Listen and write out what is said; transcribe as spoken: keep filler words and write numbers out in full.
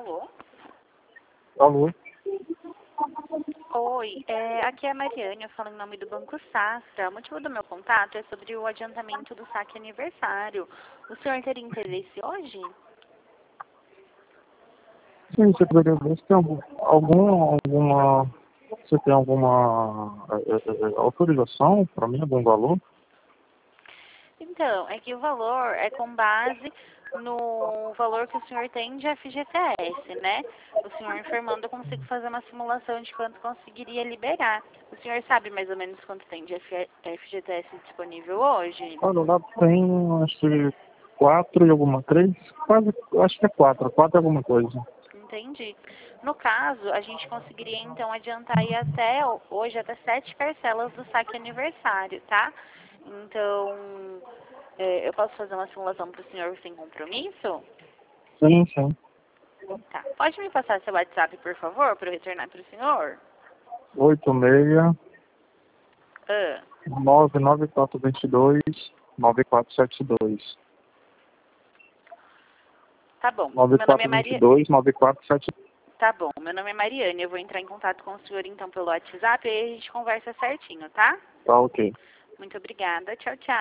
Alô? Alô? Oi, é, aqui é a Mariane, eu falo em nome do Banco Safra. O motivo do meu contato é sobre o adiantamento do saque aniversário. O senhor teria interesse hoje? Sim, você poderia ver se tem algum, algum, alguma, você tem alguma é, é, é, autorização para mim, algum valor? Então, é que o valor é com base no valor que o senhor tem de F G T S, né? O senhor informando, eu consigo fazer uma simulação de quanto conseguiria liberar. O senhor sabe mais ou menos quanto tem de F G T S disponível hoje? Olha, lá tem, acho que quatro e alguma, três, quase, acho que é quatro, quatro e alguma coisa. Entendi. No caso, a gente conseguiria então adiantar aí até hoje até sete parcelas do saque aniversário, tá? Então, é, eu posso fazer uma simulação para o senhor sem compromisso? Sim, sim. Tá. Pode me passar seu WhatsApp, por favor, para eu retornar para o senhor? oito seis Ah, nove nove quatro dois dois nove quatro sete dois. tá bom. nove Meu nome é quatro dois Maria. dois nove quatro sete dois. Tá bom. Meu nome é Mariane. Eu vou entrar em contato com o senhor então pelo WhatsApp e aí a gente conversa certinho, tá? Tá ok. Muito obrigada. Tchau, tchau.